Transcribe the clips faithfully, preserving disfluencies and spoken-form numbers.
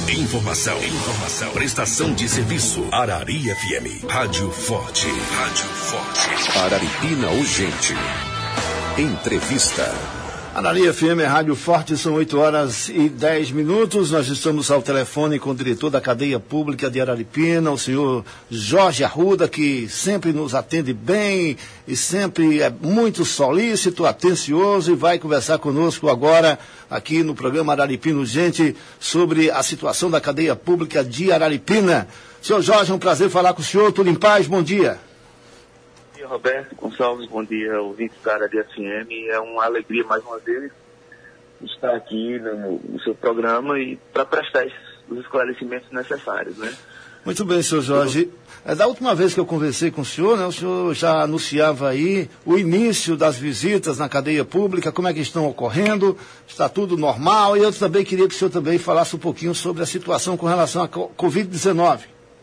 Informação, informação, prestação de serviço. Arari F M, Rádio Forte, Rádio Forte. Araripina Urgente. Entrevista. Arari F M, Rádio Forte, são oito horas e dez minutos. Nós estamos ao telefone com o diretor da cadeia pública de Araripina, o senhor Jorge Arruda, que sempre nos atende bem e sempre é muito solícito, atencioso, e vai conversar conosco agora aqui no programa Araripina Urgente sobre a situação da cadeia pública de Araripina. Senhor Jorge, é um prazer falar com o senhor. Tudo em paz? Bom dia. Bom dia, Roberto Gonçalves, bom dia, ouvintes da Arari F M. É uma alegria mais uma vez estar aqui no, no seu programa e para prestar os esclarecimentos necessários, né? Muito bem, senhor Jorge. É, da última vez que eu conversei com o senhor, né, o senhor já anunciava aí o início das visitas na cadeia pública, como é que estão ocorrendo, está tudo normal, e eu também queria que o senhor também falasse um pouquinho sobre a situação com relação à covid dezenove.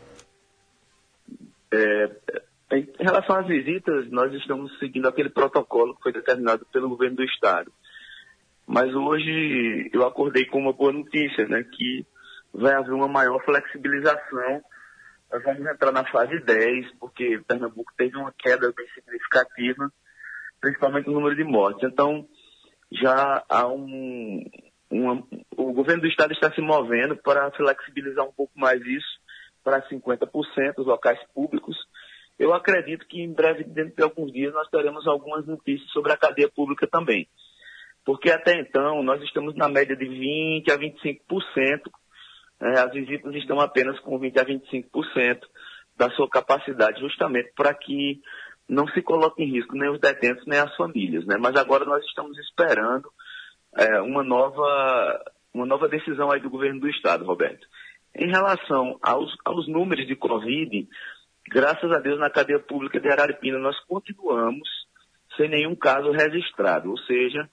É... Em relação às visitas, nós estamos seguindo aquele protocolo que foi determinado pelo governo do estado. Mas hoje eu acordei com uma boa notícia, né, que vai haver uma maior flexibilização. Nós vamos entrar na fase dez, porque Pernambuco teve uma queda bem significativa, principalmente no número de mortes. Então, já há um... Uma, o governo do estado está se movendo para flexibilizar um pouco mais isso, para cinquenta por cento dos locais públicos. Eu acredito que em breve, dentro de alguns dias, nós teremos algumas notícias sobre a cadeia pública também. Porque até então, nós estamos na média de vinte a vinte e cinco por cento. Né? As visitas estão apenas com vinte a vinte e cinco por cento da sua capacidade, justamente para que não se coloque em risco nem os detentos, nem as famílias. Né? Mas agora nós estamos esperando é, uma, nova, uma nova decisão aí do governo do estado, Roberto. Em relação aos, aos números de Covid, graças a Deus, na cadeia pública de Araripina, nós continuamos sem nenhum caso registrado. Ou seja,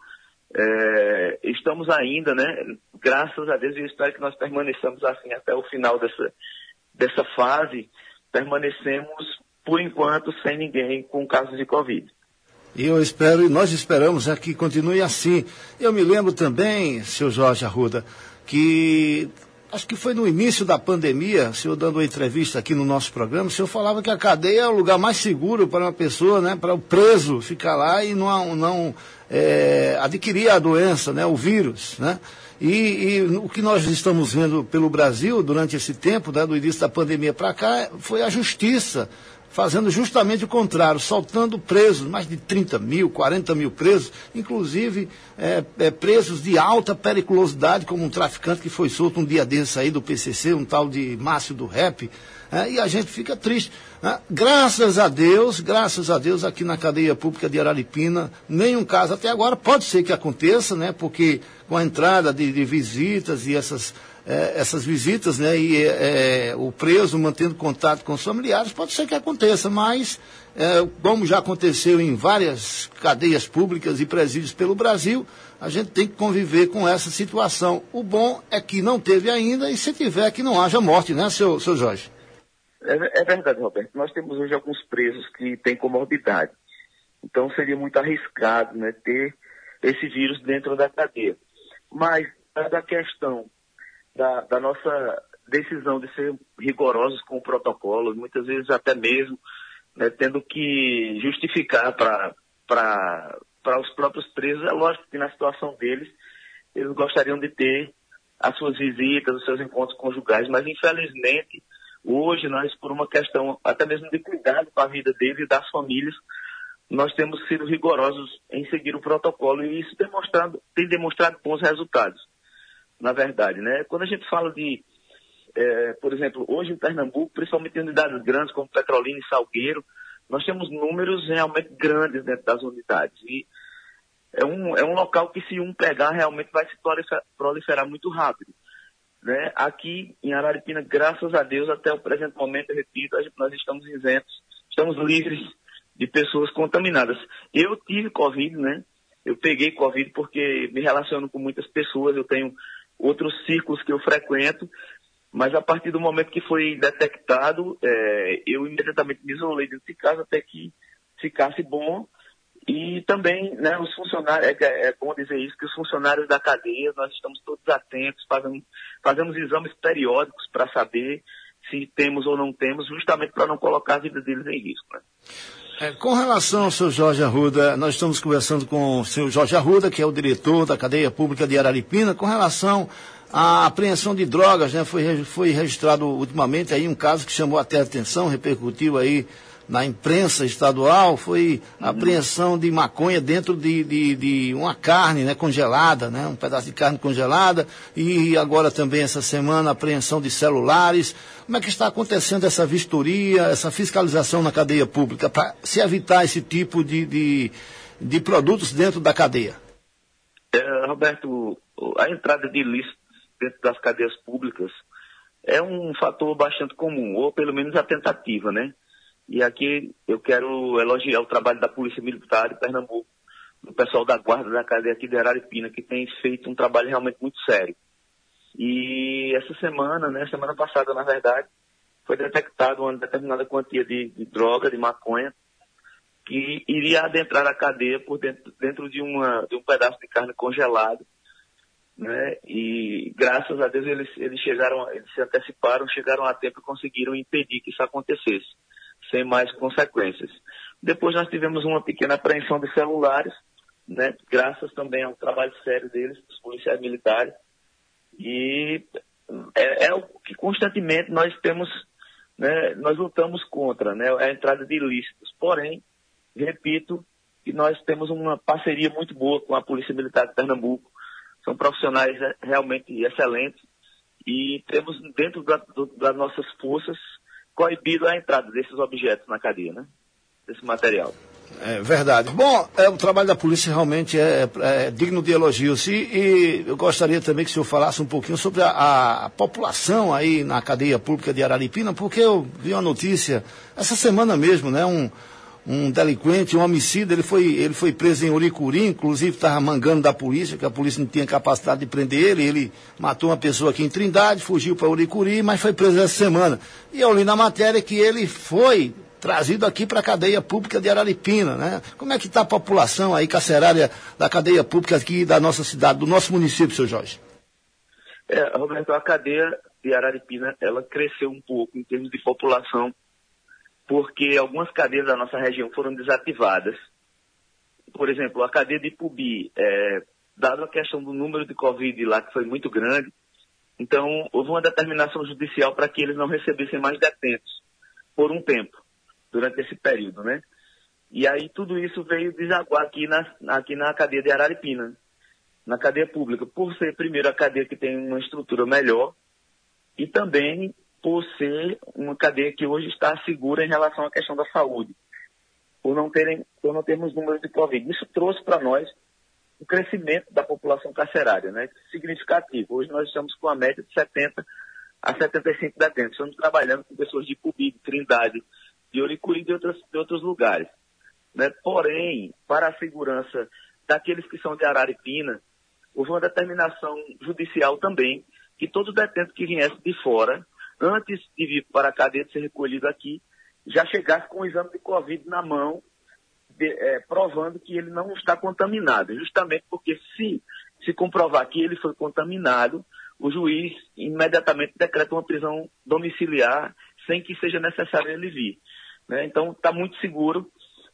é, estamos ainda, né, graças a Deus, e eu espero que nós permaneçamos assim até o final dessa, dessa fase, permanecemos, por enquanto, sem ninguém com casos de Covid. E eu espero, e nós esperamos é, que continue assim. Eu me lembro também, senhor Jorge Arruda, que... acho que foi no início da pandemia, o senhor dando uma entrevista aqui no nosso programa, o senhor falava que a cadeia é o lugar mais seguro para uma pessoa, né, para o preso ficar lá e não, não é, adquirir a doença, né, o vírus, né? E, e o que nós estamos vendo pelo Brasil durante esse tempo, né, do início da pandemia para cá, foi a justiça fazendo justamente o contrário, soltando presos, mais de trinta mil, quarenta mil presos, inclusive é, é, presos de alta periculosidade, como um traficante que foi solto um dia desses aí do P C C, um tal de Márcio do Rap, é, e a gente fica triste. Né? Graças a Deus, graças a Deus, aqui na cadeia pública de Araripina, nenhum caso até agora, pode ser que aconteça, né? Porque com a entrada de, de visitas e essas... É, essas visitas, né, e é, o preso mantendo contato com os familiares, pode ser que aconteça, mas é, como já aconteceu em várias cadeias públicas e presídios pelo Brasil, a gente tem que conviver com essa situação. O bom é que não teve ainda, e se tiver, que não haja morte, né, seu, seu Jorge? É, é verdade, Roberto. Nós temos hoje alguns presos que têm comorbidade. Então seria muito arriscado, né, ter esse vírus dentro da cadeia. Mas da questão Da, da nossa decisão de ser rigorosos com o protocolo, muitas vezes até mesmo, né, tendo que justificar para os próprios presos. É lógico que na situação deles, eles gostariam de ter as suas visitas, os seus encontros conjugais, mas infelizmente, hoje nós, por uma questão até mesmo de cuidado com a vida deles e das famílias, nós temos sido rigorosos em seguir o protocolo, e isso demonstrado, tem demonstrado bons resultados. Na verdade, né? Quando a gente fala de, é, por exemplo, hoje em Pernambuco, principalmente em unidades grandes como Petrolina e Salgueiro, nós temos números realmente grandes dentro das unidades. E é um, é um local que, se um pegar, realmente vai se proliferar, proliferar muito rápido. Né? Aqui em Araripina, graças a Deus, até o presente momento, eu repito, a gente, nós estamos isentos, estamos livres de pessoas contaminadas. Eu tive Covid, né? Eu peguei Covid porque me relaciono com muitas pessoas, eu tenho outros círculos que eu frequento, mas a partir do momento que foi detectado, é, eu imediatamente me isolei dentro de casa até que ficasse bom, E também, né, os funcionários, é, é bom dizer isso, que os funcionários da cadeia, nós estamos todos atentos, fazemos, fazemos exames periódicos para saber se temos ou não temos, justamente para não colocar a vida deles em risco, né? É, com relação ao senhor Jorge Arruda, nós estamos conversando com o senhor Jorge Arruda, que é o diretor da cadeia pública de Araripina, com relação à apreensão de drogas, né? Foi, foi registrado ultimamente aí um caso que chamou até a atenção, repercutiu aí na imprensa estadual, foi a apreensão de maconha dentro de, de, de uma carne, né, congelada, né, um pedaço de carne congelada, e agora também essa semana a apreensão de celulares. Como é que está acontecendo essa vistoria, essa fiscalização na cadeia pública, para se evitar esse tipo de, de, de produtos dentro da cadeia? É, Roberto, a entrada de ilícitos dentro das cadeias públicas é um fator bastante comum, ou pelo menos a tentativa, né? E aqui eu quero elogiar o trabalho da Polícia Militar de Pernambuco, do pessoal da guarda da cadeia aqui de Araripina, que tem feito um trabalho realmente muito sério. E essa semana, né, semana passada, na verdade, foi detectada uma determinada quantia de, de droga, de maconha, que iria adentrar a cadeia por dentro, dentro de, uma, de um pedaço de carne congelado, né? E graças a Deus eles, eles chegaram, eles se anteciparam, chegaram a tempo e conseguiram impedir que isso acontecesse, sem mais consequências. Depois nós tivemos uma pequena apreensão de celulares, né, graças também ao trabalho sério deles, dos policiais militares, e é, é o que constantemente nós temos, né, nós lutamos contra, né, a entrada de ilícitos. Porém, repito, que nós temos uma parceria muito boa com a Polícia Militar de Pernambuco, são profissionais realmente excelentes, e temos dentro da, do, das nossas forças coibido a entrada desses objetos na cadeia, né? Desse material. É verdade. Bom, é, o trabalho da polícia realmente é, é, é digno de elogios. E, e eu gostaria também que o senhor falasse um pouquinho sobre a, a população aí na cadeia pública de Araripina, porque eu vi uma notícia essa semana mesmo, né? Um, um delinquente, um homicida, ele foi, ele foi preso em Uricuri, inclusive estava mangando da polícia, que a polícia não tinha capacidade de prender ele, ele matou uma pessoa aqui em Trindade, fugiu para Uricuri, mas foi preso essa semana. E eu li na matéria que ele foi trazido aqui para a cadeia pública de Araripina, né? Como é que está a população aí carcerária da cadeia pública aqui da nossa cidade, do nosso município, seu Jorge? É, Roberto, a cadeia de Araripina, ela cresceu um pouco em termos de população, porque algumas cadeias da nossa região foram desativadas. Por exemplo, a cadeia de Ipubi, é, dado a questão do número de Covid lá, que foi muito grande, então houve uma determinação judicial para que eles não recebessem mais detentos por um tempo, durante esse período, né? E aí tudo isso veio desaguar aqui na, aqui na cadeia de Araripina, na cadeia pública, por ser, primeiro, a cadeia que tem uma estrutura melhor e também por ser uma cadeia que hoje está segura em relação à questão da saúde, por não, terem, por não termos números de Covid. Isso trouxe para nós o crescimento da população carcerária, né? Significativo. Hoje nós estamos com a média de setenta a setenta e cinco detentos. Estamos trabalhando com pessoas de Ipubi, de Trindade, de Uricuri e de, outras, de outros lugares, né? Porém, para a segurança daqueles que são de Araripina, houve uma determinação judicial também que todo detento que viesse de fora, antes de vir para a cadeia de ser recolhido aqui, já chegasse com o exame de Covid na mão, de, é, provando que ele não está contaminado. Justamente porque se se comprovar que ele foi contaminado, o juiz imediatamente decreta uma prisão domiciliar sem que seja necessário ele vir, né? Então está muito seguro,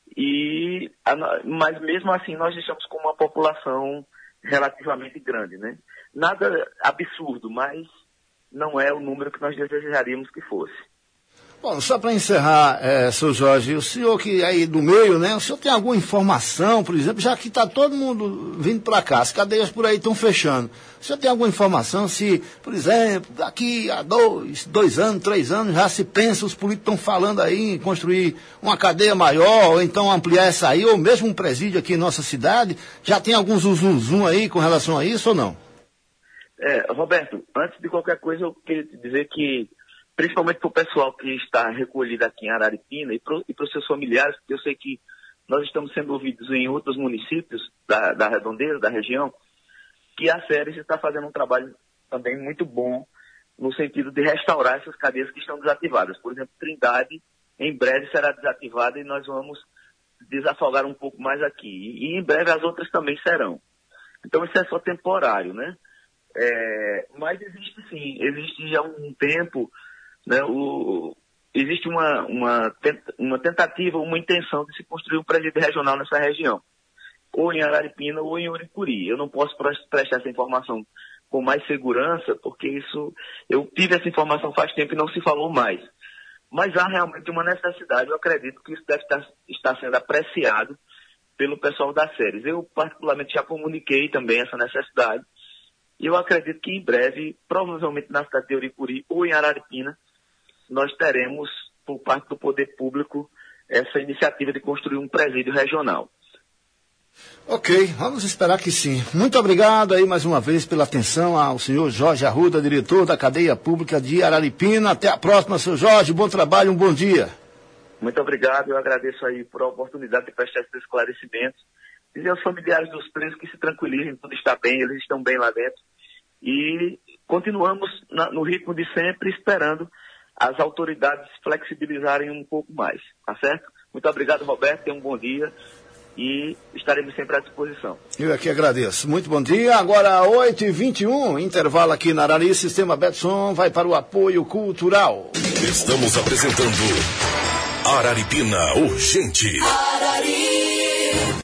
e, a, mas mesmo assim nós estamos com uma população relativamente grande, né? Nada absurdo, mas não é o número que nós desejaríamos que fosse. Bom, só para encerrar, é, seu Jorge, o senhor que é aí do meio, né? O senhor tem alguma informação, por exemplo, já que está todo mundo vindo para cá, as cadeias por aí estão fechando. O senhor tem alguma informação se, por exemplo, daqui a dois, dois anos, três anos, já se pensa, os políticos estão falando aí em construir uma cadeia maior, ou então ampliar essa aí, ou mesmo um presídio aqui em nossa cidade? Já tem algum zum zum aí com relação a isso ou não? É, Roberto, antes de qualquer coisa, eu queria te dizer que, principalmente para o pessoal que está recolhido aqui em Araripina e para os seus familiares, porque eu sei que nós estamos sendo ouvidos em outros municípios da, da redondeza, da região, que a Séries está fazendo um trabalho também muito bom no sentido de restaurar essas cadeias que estão desativadas. Por exemplo, Trindade, em breve será desativada e nós vamos desafogar um pouco mais aqui. E em breve as outras também serão. Então isso é só temporário, né? É, mas existe sim, existe já um tempo, né, o, existe uma, uma, uma tentativa, uma intenção de se construir um presídio regional nessa região, ou em Araripina ou em Uricuri. Eu não posso prestar essa informação com mais segurança, porque isso, eu tive essa informação faz tempo e não se falou mais. Mas há realmente uma necessidade, eu acredito que isso deve estar, estar sendo apreciado pelo pessoal das séries. Eu particularmente já comuniquei também essa necessidade, e eu acredito que em breve, provavelmente na cidade de Uricuri ou em Araripina, nós teremos, por parte do poder público, essa iniciativa de construir um presídio regional. Ok, vamos esperar que sim. Muito obrigado aí mais uma vez pela atenção ao senhor Jorge Arruda, diretor da Cadeia Pública de Araripina. Até a próxima, senhor Jorge. Bom trabalho, um bom dia. Muito obrigado, eu agradeço aí por a oportunidade de prestar esses esclarecimentos. Dizer aos familiares dos presos que se tranquilizem, tudo está bem, eles estão bem lá dentro. E continuamos na, no ritmo de sempre, esperando as autoridades flexibilizarem um pouco mais, tá certo? Muito obrigado, Roberto, tenha um bom dia e estaremos sempre à disposição. Eu aqui agradeço. Muito bom dia. Agora, oito e vinte e um, intervalo aqui na Arari, Sistema Betson vai para o apoio cultural. Estamos apresentando Araripina Urgente. Arari.